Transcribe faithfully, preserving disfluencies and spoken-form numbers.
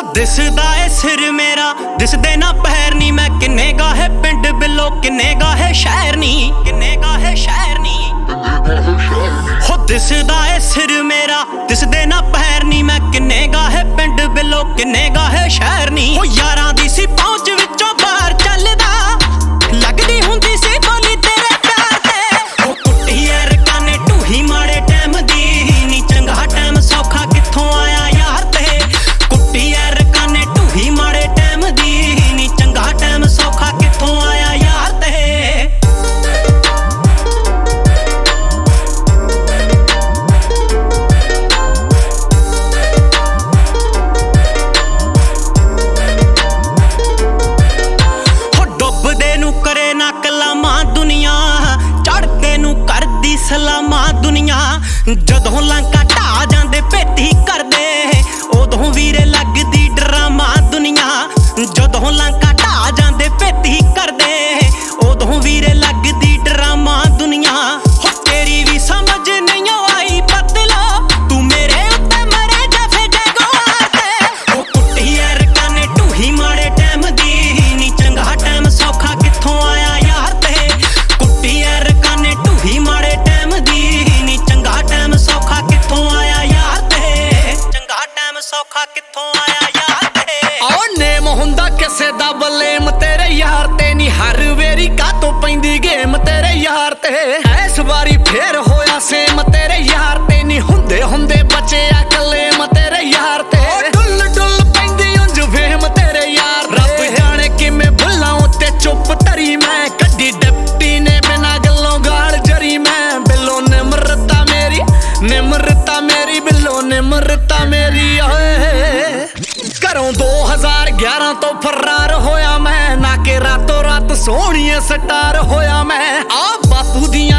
दिसदा ए सिर मेरा दिसदे ना पैर नी मैं किन्ने गाहे पिंड बिलो किन्ने गाहे शहर नी किन्ने गाहे शहर नी हो दिसदा ए सिर मेरा दिसदे ना पैर नी मैं किन्ने गाहे पिंड बिलो किन्ने गाहे शहर नी हो यारां दी सी पहुंच विचों बाहर चलदा लगदी हुंदी सी बोली तेरे प्यार ते हो कुट्टी ऐ रकाने ढूही माड़े टाइम दी नी चंगा टाइम सौखा कित्थों आया यार ते कुट्टी ऐ रकाने ढूही माड़े टाइम दी नी चंगा टाइम सौखा कित्थों आया यार ते सलामा दुनिया जदों लंका ढा जांदे भेटी करदे उदों वीरे लगदी ड्रामा दुनिया जदों लंका ढा जांदे भेटी करदे उदों वीरे लगदी ड्रामा दुनिया हो तेरी भी समझ नहीं आई पतला तू मेरे उत्ते मरे जफे जगवार ते हो कुट्टी ऐ रकाने ढूही माड़े टाइम दी नी चंगा टाइम सौखा कित्थों आया यार ते कुट्टी ऐ रकाने ढूही माड़े सौखा कित्थों आया यार ते ओ नेम हुंदा किसे दा बलेम तेरे यार ते नी हर वेरी कातों पैंदी गेम तेरे यार ते इस बारी फेर होया सेम तेरे यार ते नी हुंदे हुंदे बचे आ कलेम तेरे यार ते डुल डुल पैंदी उंज वेम तेरे यार रब जाने किवें भुल्लां उत्ते चुप धरी मैं कड्डी डिप्टी ने बिना गल्लों गाल जरी मैं बिलो निमरता मेरी निमरता मेरी बिलो निमरता मेरी घरों दो हजार ग्यारह तो फरार होया मैं ना के रातों रात सोहणिए स्टार होया मैं आ बापू दी